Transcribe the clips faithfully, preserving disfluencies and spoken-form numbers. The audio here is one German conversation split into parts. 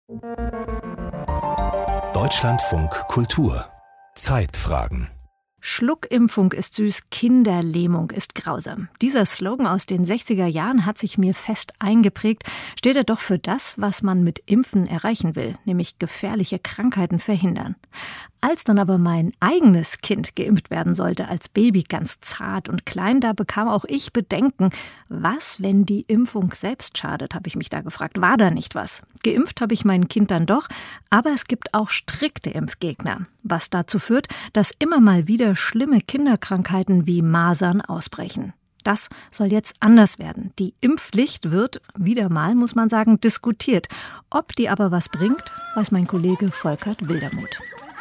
Deutschlandfunk Kultur. Zeitfragen. Schluckimpfung ist süß, Kinderlähmung ist grausam. Dieser Slogan aus den sechziger Jahren hat sich mir fest eingeprägt, steht er doch für das, was man mit Impfen erreichen will, nämlich gefährliche Krankheiten verhindern. Als dann aber mein eigenes Kind geimpft werden sollte, als Baby ganz zart und klein, da bekam auch ich Bedenken. Was, wenn die Impfung selbst schadet, habe ich mich da gefragt. War da nicht was? Geimpft habe ich mein Kind dann doch, aber es gibt auch strikte Impfgegner, was dazu führt, dass immer mal wieder schlimme Kinderkrankheiten wie Masern ausbrechen. Das soll jetzt anders werden. Die Impfpflicht wird, wieder mal muss man sagen, diskutiert. Ob die aber was bringt, weiß mein Kollege Volkert Wildermuth.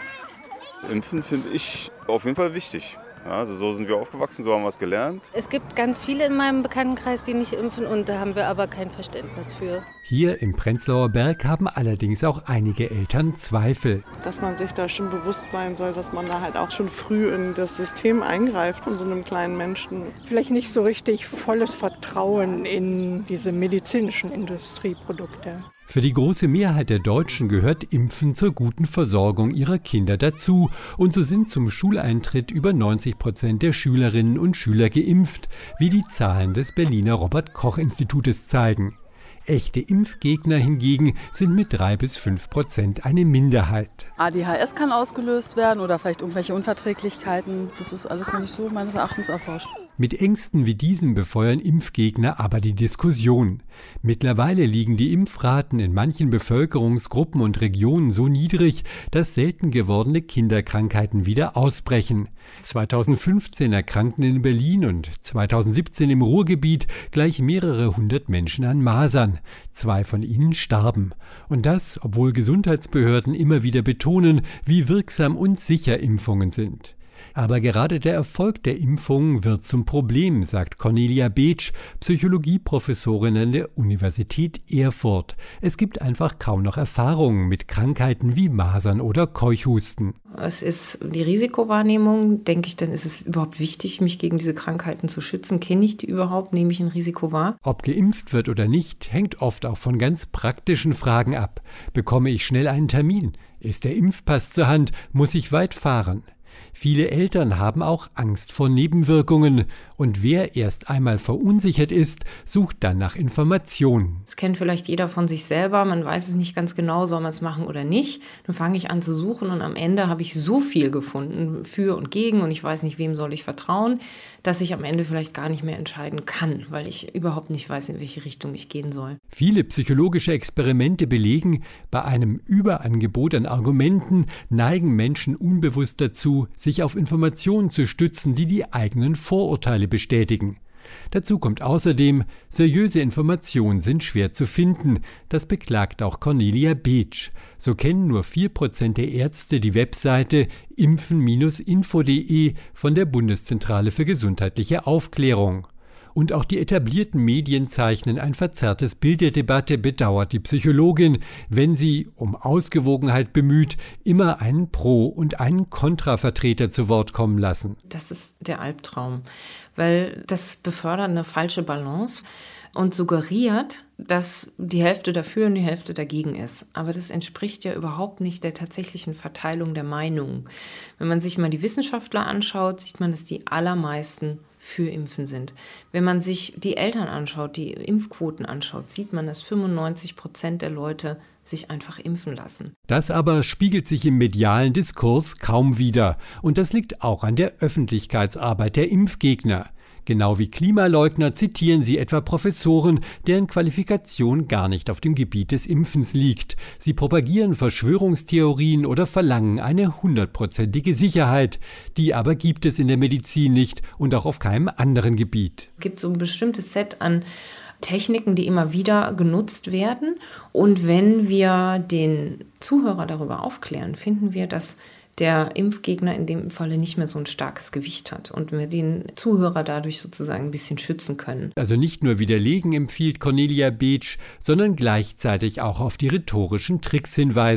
Impfen finde ich auf jeden Fall wichtig. Ja, also so sind wir aufgewachsen, so haben wir es gelernt. Es gibt ganz viele in meinem Bekanntenkreis, die nicht impfen, und da haben wir aber kein Verständnis für. Hier im Prenzlauer Berg haben allerdings auch einige Eltern Zweifel. Dass man sich da schon bewusst sein soll, dass man da halt auch schon früh in das System eingreift von so einem kleinen Menschen. Vielleicht nicht so richtig volles Vertrauen in diese medizinischen Industrieprodukte. Für die große Mehrheit der Deutschen gehört Impfen zur guten Versorgung ihrer Kinder dazu. Und so sind zum Schuleintritt über neunzig Prozent der Schülerinnen und Schüler geimpft, wie die Zahlen des Berliner Robert-Koch-Institutes zeigen. Echte Impfgegner hingegen sind mit drei bis fünf Prozent eine Minderheit. A D H S kann ausgelöst werden oder vielleicht irgendwelche Unverträglichkeiten. Das ist alles noch nicht so meines Erachtens erforscht. Mit Ängsten wie diesen befeuern Impfgegner aber die Diskussion. Mittlerweile liegen die Impfraten in manchen Bevölkerungsgruppen und Regionen so niedrig, dass selten gewordene Kinderkrankheiten wieder ausbrechen. zweitausendfünfzehn erkrankten in Berlin und zweitausendsiebzehn im Ruhrgebiet gleich mehrere hundert Menschen an Masern. Zwei von ihnen starben. Und das, obwohl Gesundheitsbehörden immer wieder betonen, wie wirksam und sicher Impfungen sind. Aber gerade der Erfolg der Impfungen wird zum Problem, sagt Cornelia Beetsch, Psychologieprofessorin an der Universität Erfurt. Es gibt einfach kaum noch Erfahrungen mit Krankheiten wie Masern oder Keuchhusten. Es ist die Risikowahrnehmung, denke ich, dann ist es überhaupt wichtig, mich gegen diese Krankheiten zu schützen. Kenne ich die überhaupt? Nehme ich ein Risiko wahr? Ob geimpft wird oder nicht, hängt oft auch von ganz praktischen Fragen ab. Bekomme ich schnell einen Termin? Ist der Impfpass zur Hand? Muss ich weit fahren? Viele Eltern haben auch Angst vor Nebenwirkungen. Und wer erst einmal verunsichert ist, sucht dann nach Informationen. Das kennt vielleicht jeder von sich selber. Man weiß es nicht ganz genau, soll man es machen oder nicht. Dann fange ich an zu suchen und am Ende habe ich so viel gefunden, für und gegen. Und ich weiß nicht, wem soll ich vertrauen, dass ich am Ende vielleicht gar nicht mehr entscheiden kann, weil ich überhaupt nicht weiß, in welche Richtung ich gehen soll. Viele psychologische Experimente belegen, bei einem Überangebot an Argumenten neigen Menschen unbewusst dazu, sich auf Informationen zu stützen, die die eigenen Vorurteile bestätigen. Dazu kommt außerdem, seriöse Informationen sind schwer zu finden. Das beklagt auch Cornelia Beetsch. So kennen nur vier Prozent der Ärzte die Webseite impfen Bindestrich info punkt de von der Bundeszentrale für gesundheitliche Aufklärung. Und auch die etablierten Medien zeichnen ein verzerrtes Bild der Debatte, bedauert die Psychologin, wenn sie, um Ausgewogenheit bemüht, immer einen Pro- und einen Kontravertreter zu Wort kommen lassen. Das ist der Albtraum, weil das befördert eine falsche Balance und suggeriert, dass die Hälfte dafür und die Hälfte dagegen ist. Aber das entspricht ja überhaupt nicht der tatsächlichen Verteilung der Meinungen. Wenn man sich mal die Wissenschaftler anschaut, sieht man, dass die allermeisten für Impfen sind. Wenn man sich die Eltern anschaut, die Impfquoten anschaut, sieht man, dass fünfundneunzig Prozent der Leute sich einfach impfen lassen. Das aber spiegelt sich im medialen Diskurs kaum wider. Und das liegt auch an der Öffentlichkeitsarbeit der Impfgegner. Genau wie Klimaleugner zitieren sie etwa Professoren, deren Qualifikation gar nicht auf dem Gebiet des Impfens liegt. Sie propagieren Verschwörungstheorien oder verlangen eine hundertprozentige Sicherheit. Die aber gibt es in der Medizin nicht und auch auf keinem anderen Gebiet. Es gibt so ein bestimmtes Set an Techniken, die immer wieder genutzt werden. Und wenn wir den Zuhörer darüber aufklären, finden wir, dass der Impfgegner in dem Falle nicht mehr so ein starkes Gewicht hat und wir den Zuhörer dadurch sozusagen ein bisschen schützen können. Also nicht nur widerlegen empfiehlt Cornelia Beetsch, sondern gleichzeitig auch auf die rhetorischen Tricks hinweisen.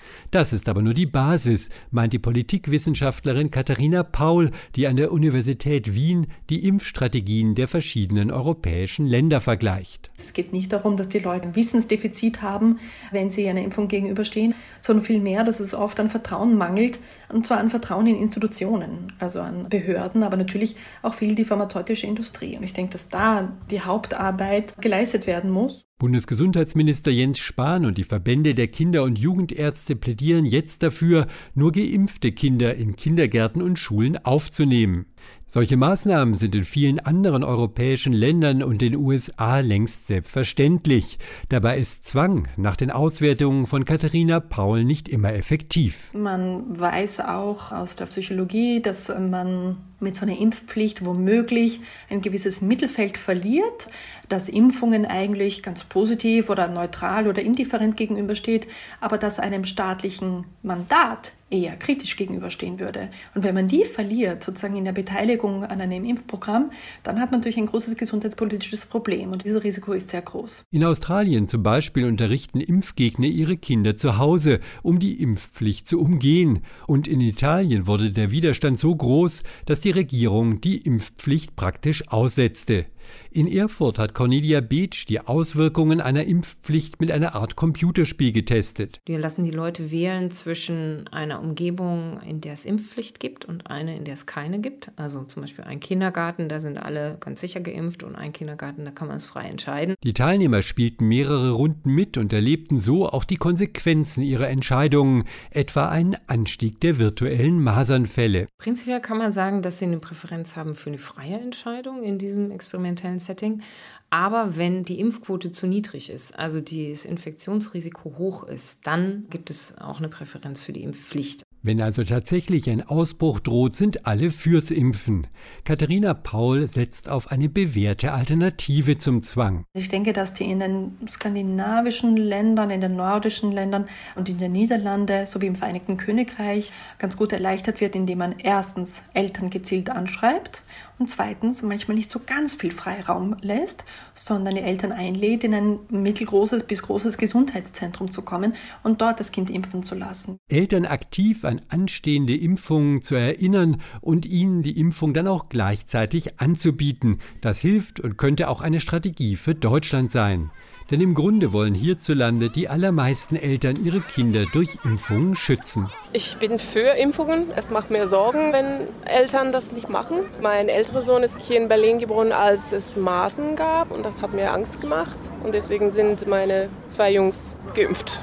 Das ist aber nur die Basis, meint die Politikwissenschaftlerin Katharina Paul, die an der Universität Wien die Impfstrategien der verschiedenen europäischen Länder vergleicht. Es geht nicht darum, dass die Leute ein Wissensdefizit haben, wenn sie einer Impfung gegenüberstehen, sondern vielmehr, dass es oft an Vertrauen mangelt, und zwar an Vertrauen in Institutionen, also an Behörden, aber natürlich auch viel die pharmazeutische Industrie. Und ich denke, dass da die Hauptarbeit geleistet werden muss. Bundesgesundheitsminister Jens Spahn und die Verbände der Kinder- und Jugendärzte plädieren jetzt dafür, nur geimpfte Kinder in Kindergärten und Schulen aufzunehmen. Solche Maßnahmen sind in vielen anderen europäischen Ländern und den U S A längst selbstverständlich. Dabei ist Zwang nach den Auswertungen von Katharina Paul nicht immer effektiv. Man weiß auch aus der Psychologie, dass man mit so einer Impfpflicht womöglich ein gewisses Mittelfeld verliert, dass Impfungen eigentlich ganz positiv oder neutral oder indifferent gegenübersteht, aber dass einem staatlichen Mandat eher kritisch gegenüberstehen würde. Und wenn man die verliert, sozusagen in der Beteiligung an einem Impfprogramm, dann hat man natürlich ein großes gesundheitspolitisches Problem und dieses Risiko ist sehr groß. In Australien zum Beispiel unterrichten Impfgegner ihre Kinder zu Hause, um die Impfpflicht zu umgehen. Und in Italien wurde der Widerstand so groß, dass die Regierung die Impfpflicht praktisch aussetzte. In Erfurt hat Cornelia Beetsch die Auswirkungen einer Impfpflicht mit einer Art Computerspiel getestet. Wir lassen die Leute wählen zwischen einer Umgebung, in der es Impfpflicht gibt und eine, in der es keine gibt. Also zum Beispiel ein Kindergarten, da sind alle ganz sicher geimpft, und ein Kindergarten, da kann man es frei entscheiden. Die Teilnehmer spielten mehrere Runden mit und erlebten so auch die Konsequenzen ihrer Entscheidungen, etwa einen Anstieg der virtuellen Masernfälle. Prinzipiell kann man sagen, dass sie eine Präferenz haben für eine freie Entscheidung in diesem experimentellen Setting. Aber wenn die Impfquote zu niedrig ist, also das Infektionsrisiko hoch ist, dann gibt es auch eine Präferenz für die Impfpflicht. Wenn also tatsächlich ein Ausbruch droht, sind alle fürs Impfen. Katharina Paul setzt auf eine bewährte Alternative zum Zwang. Ich denke, dass die in den skandinavischen Ländern, in den nordischen Ländern und in den Niederlanden sowie im Vereinigten Königreich ganz gut erleichtert wird, indem man erstens Eltern gezielt anschreibt und zweitens manchmal nicht so ganz viel Freiraum lässt, sondern die Eltern einlädt, in ein mittelgroßes bis großes Gesundheitszentrum zu kommen und dort das Kind impfen zu lassen. Eltern aktiv an anstehende Impfungen zu erinnern und ihnen die Impfung dann auch gleichzeitig anzubieten. Das hilft und könnte auch eine Strategie für Deutschland sein. Denn im Grunde wollen hierzulande die allermeisten Eltern ihre Kinder durch Impfungen schützen. Ich bin für Impfungen. Es macht mir Sorgen, wenn Eltern das nicht machen. Mein älterer Sohn ist hier in Berlin geboren, als es Masern gab. Und das hat mir Angst gemacht. Und deswegen sind meine zwei Jungs geimpft.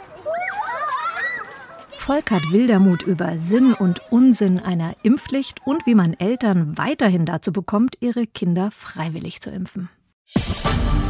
Volkert Wildermuth über Sinn und Unsinn einer Impfpflicht und wie man Eltern weiterhin dazu bekommt, ihre Kinder freiwillig zu impfen.